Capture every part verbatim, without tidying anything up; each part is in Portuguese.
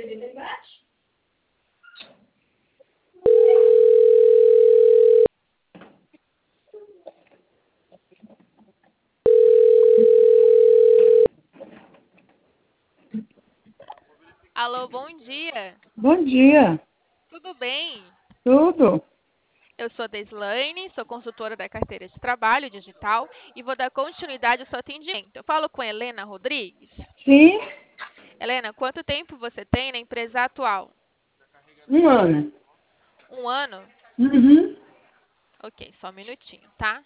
Alô, bom dia. Bom dia. Tudo bem? Tudo? Eu sou a Deslaine, sou consultora da carteira de trabalho digital e vou dar continuidade ao seu atendimento. Eu falo com Helena Rodrigues. Sim. Helena, quanto tempo você tem na empresa atual? Um ano. Um ano? Uhum. Ok, só um minutinho, tá?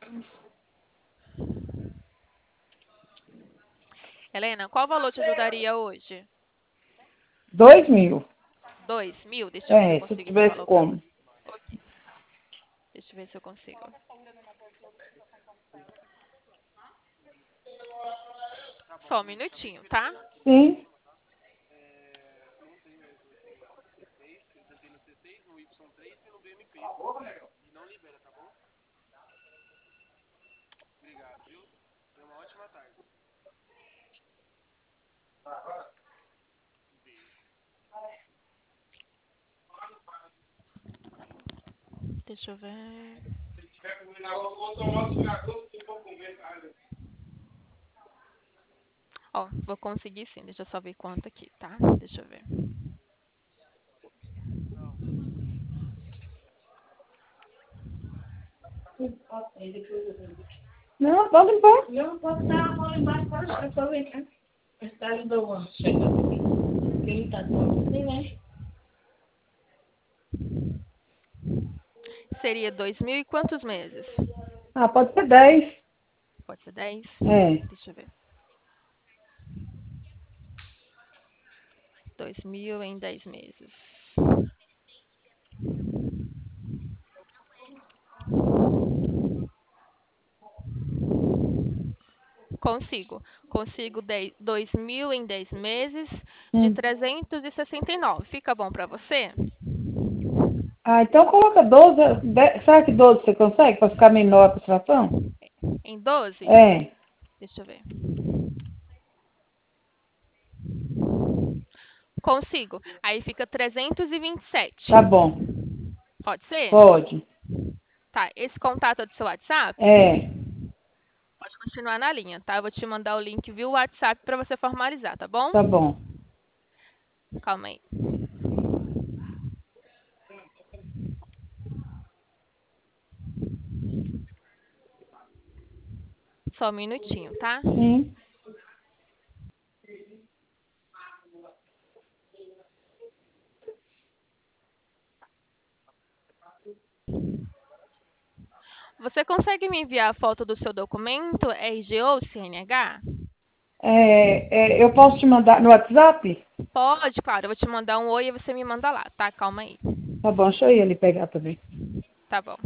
Helena, qual valor te ajudaria hoje? Dois mil. Dois mil? Deixa eu ver se eu É, se eu consigo esse tivesse valor para como. você. Ok, deixa eu ver se eu consigo. Só um minutinho, tá? Sim. Deixa eu ver. Ó, vou conseguir sim. Deixa eu só ver quanto aqui, tá? Deixa eu ver. Não, pode embora. Não, pode dar a bola embaixo para achar, só vem cá. Está ajudando chegando aqui. Quem está com ninguém. Seria dois mil e quantos meses? Ah, pode ser dez. Pode ser dez? É. Deixa eu ver. Dois mil em dez meses. Consigo. Consigo dez, dois mil em dez meses de Hum. trezentos e sessenta e nove. Fica bom para você? Ah, então coloca doze. dez, será que doze você consegue para ficar menor a fração? Em doze? É. Deixa eu ver. Consigo. Aí fica trezentos e vinte e sete. Tá bom. Pode ser? Pode. Tá. Esse contato é do seu WhatsApp? É. Pode continuar na linha, tá? Eu vou te mandar o link via WhatsApp para você formalizar, tá bom? Tá bom. Calma aí. Só um minutinho, tá? Sim. Você consegue me enviar a foto do seu documento, R G ou C N H? É, é, eu posso te mandar no WhatsApp? Pode, claro. Eu vou te mandar um oi e você me manda lá, tá? Calma aí. Tá bom, deixa eu ir ali pegar também. Tá bom.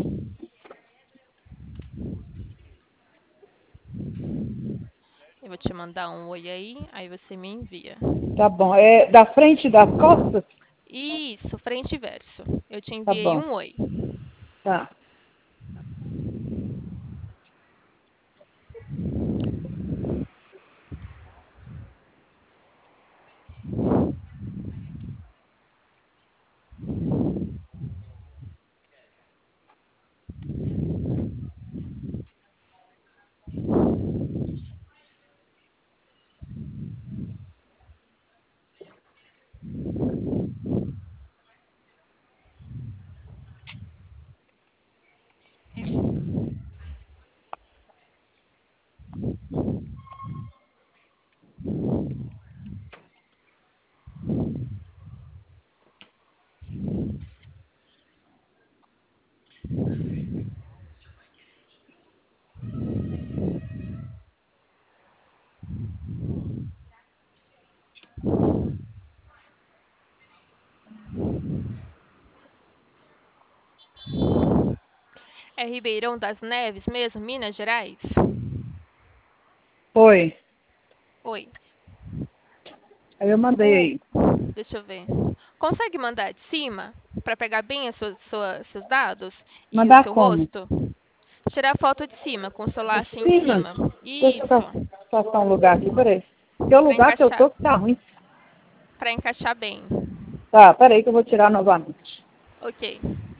Eu vou te mandar um oi aí, aí você me envia. Tá bom. É da frente e das costas? Isso, frente e verso. Eu te Tá enviei bom. um oi. Tá. É Ribeirão das Neves mesmo, Minas Gerais? Foi. Oi. Aí eu mandei O... aí. Deixa eu ver. Consegue mandar de cima para pegar bem as suas, sua, seus dados e o Mandar seu como? rosto? Tirar foto de cima, com o celular De assim em cima? cima. Deixa eu Isso. ca- caçar um lugar aqui, peraí. Porque o Para lugar que eu encaixar. tô que tá ruim. para encaixar bem. Tá, peraí que eu vou tirar novamente. Ok.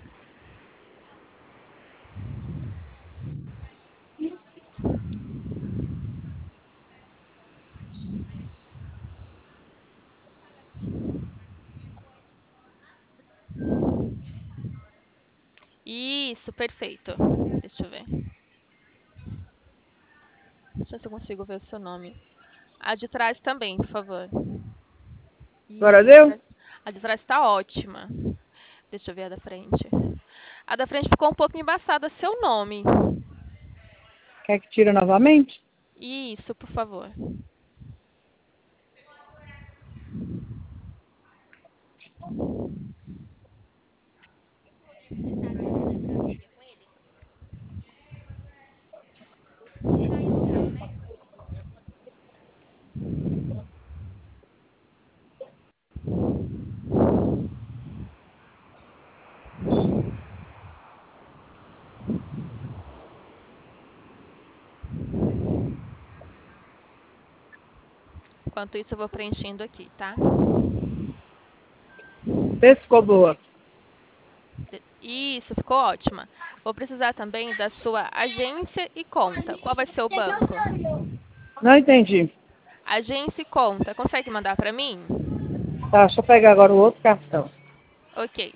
Isso, perfeito. Deixa eu ver. Deixa eu ver se eu consigo ver o seu nome. A de trás também, por favor. Agora Isso, a de deu? trás, a de trás tá ótima. Deixa eu ver a da frente. A da frente ficou um pouco embaçada, seu nome. Quer que tire novamente? Isso, por favor. Enquanto isso, eu vou preenchendo aqui, tá? Vê se ficou boa. Isso, ficou ótima. Vou precisar também da sua agência e conta. Qual vai ser o banco? Não entendi. Agência e conta. Consegue mandar para mim? Tá, deixa eu pegar agora o outro cartão. Ok.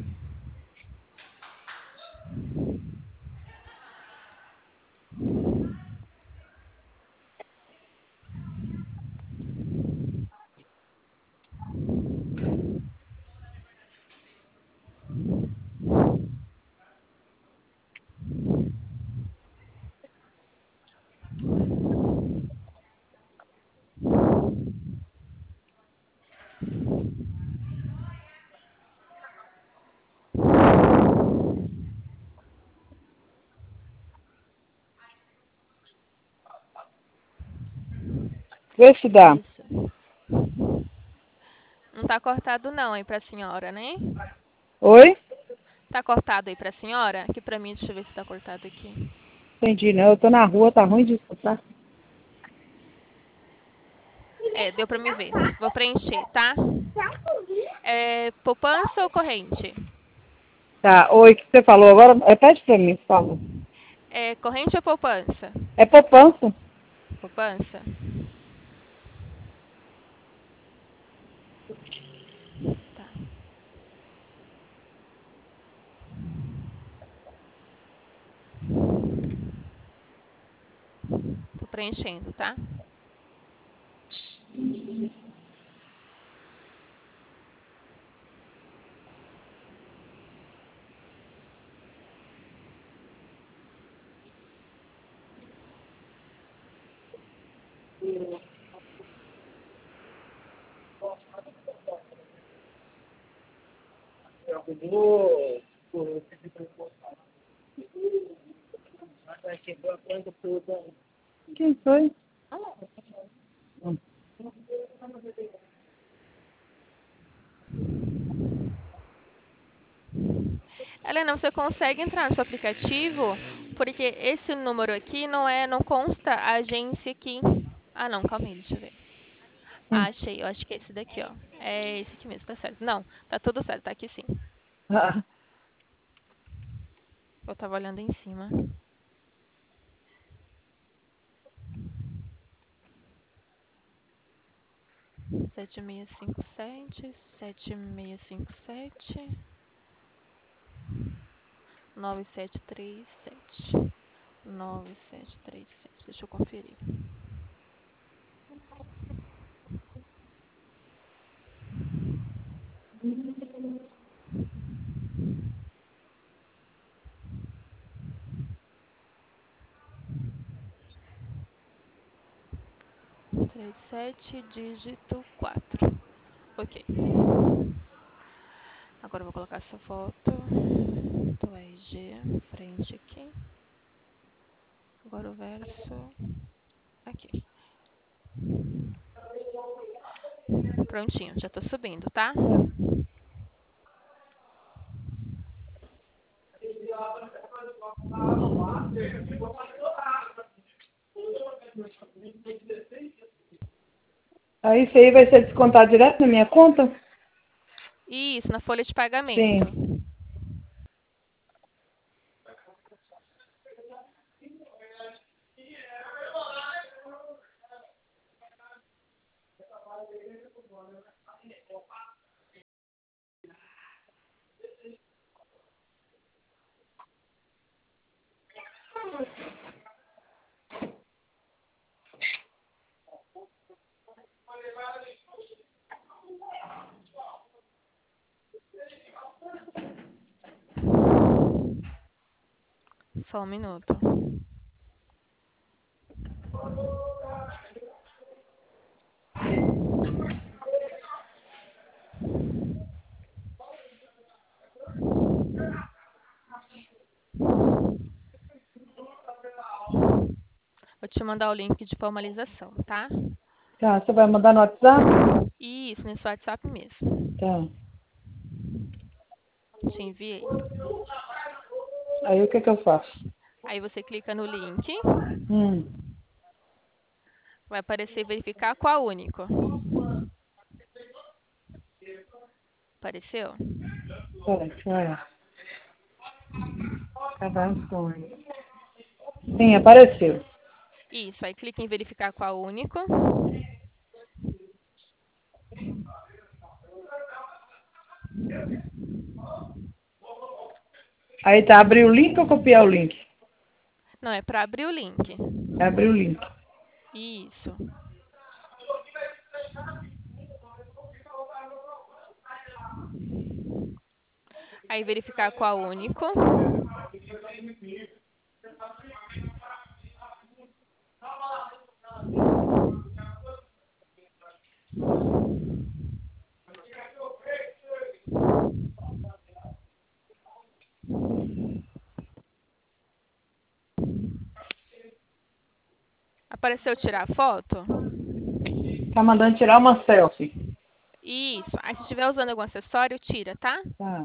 Vê se dá. Isso. Não tá cortado não aí pra senhora, né? Oi? Tá cortado aí pra senhora? Aqui pra mim, deixa eu ver se tá cortado aqui. Entendi, não. Eu tô na rua, tá ruim de escutar. É, deu pra me ver. Vou preencher, tá? É poupança ou corrente? Tá, oi, o que você falou agora? Repete pra mim, por favor. É corrente ou poupança? É poupança? Poupança. Tá. Tô preenchendo, tá? Quem foi? Helena, você consegue entrar no seu aplicativo? Porque esse número aqui não é, não consta a agência aqui. Ah, não, calma aí, deixa eu ver. Ah, Hum. achei, eu acho que é esse daqui, ó. É esse aqui mesmo, tá certo. Não, tá tudo certo, tá aqui sim. Ah, Eu tava olhando em cima. Sete seis cinco sete, sete seis cinco sete, nove sete três sete, nove sete três sete. Deixa eu conferir. Três sete, dígito quatro. Ok. Agora eu vou colocar essa foto do R G, frente aqui. Agora o verso aqui. Prontinho, já tô subindo, tá? Aí isso aí vai ser descontado direto na minha conta? Isso, na folha de pagamento. Sim. Só um minuto. Vou te mandar o link de formalização, tá? Tá, você vai mandar no WhatsApp? Isso, nesse WhatsApp mesmo. Tá. Te enviei. Aí o que que eu faço? Aí você clica no link, Hum. vai aparecer verificar qual único. Apareceu? Peraí, deixa eu olhar. Cadastro. Sim, apareceu. Isso, aí clica em verificar qual único. Aí tá, abrir o link ou copiar o link? Não, é para abrir o link. É abrir o link. Isso. Aí verificar qual único. Apareceu tirar foto? Tá mandando tirar uma selfie. Isso. Aí se estiver usando algum acessório, tira, tá? Tá.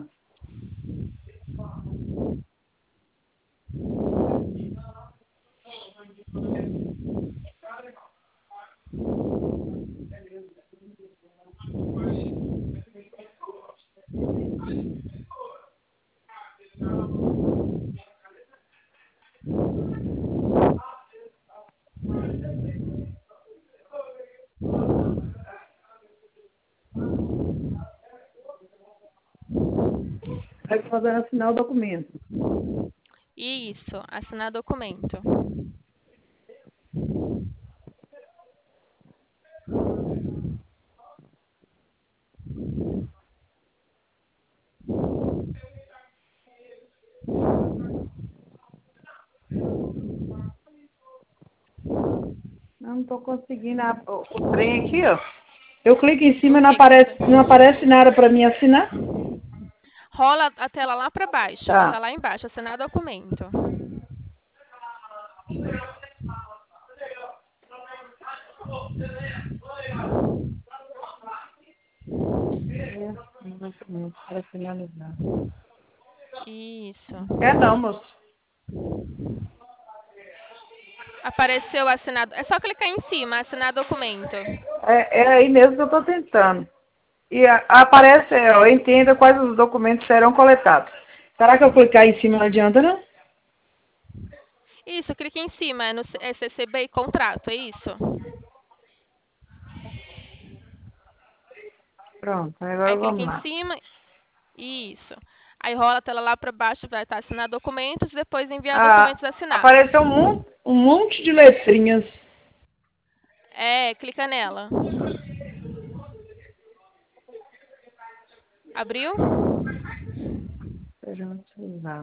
Vai fazer assinar o documento. Isso. Assinar documento. Não, não tô conseguindo. a- O, o trem aqui, ó. Eu clico em cima e não aparece, não aparece nada pra mim assinar. Rola a tela lá para baixo. Tá. Tá lá embaixo. Assinar documento. Para finalizar. Isso. É não, moço. Apareceu assinado. É só clicar em cima, assinar documento. É, é aí mesmo que eu tô tentando. E a- aparece, ó, entenda quais os documentos serão coletados. Será que eu clicar em cima não adianta, não? Isso, clique em cima, é no C- é C C B e contrato, é isso? Pronto, agora Aí clique vamos em lá. cima, isso. Aí rola a tela lá para baixo, vai estar assinar documentos, depois enviar Ah, documentos assinados. apareceu um monte, um monte de letrinhas. É, clica nela. Abriu? Esperando usar.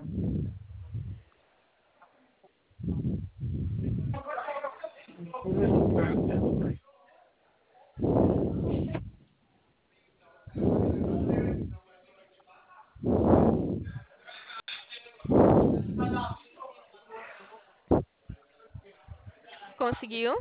Conseguiu?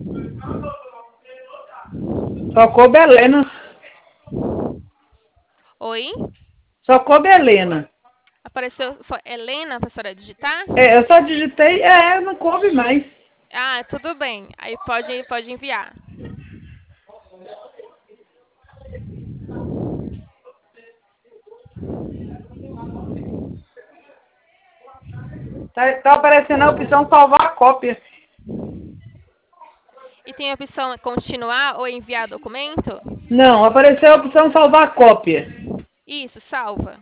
Tocou Belena. Oi? Só coube Helena. Apareceu só Helena pra senhora digitar? É, eu só digitei, é, não coube mais. Ah, tudo bem. Aí pode, pode enviar. Tá, tá aparecendo a opção salvar a cópia. E tem a opção continuar ou enviar documento? Não, apareceu a opção salvar a cópia. Isso, salva.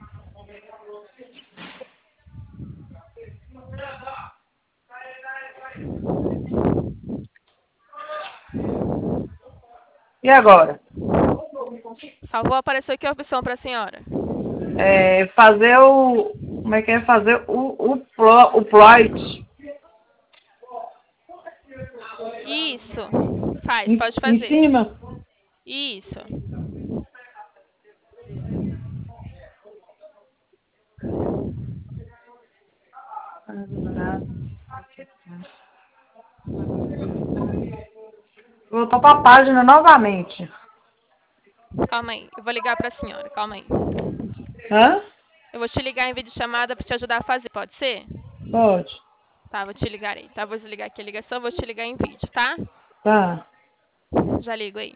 E agora? Salvou, apareceu aqui a opção para a senhora. É, fazer o... Como é que é? Fazer o, o, plo, o plot. Isso. Faz, Em, pode em fazer. cima. Isso. Voltou para a página novamente. Calma aí. Eu vou ligar para a senhora. Calma aí. Hã? Eu vou te ligar em vídeo chamada para te ajudar a fazer. Pode ser? Pode. Tá, vou te ligar aí. Tá, vou desligar aqui a ligação. Vou te ligar em vídeo, tá? Tá. Já ligo aí.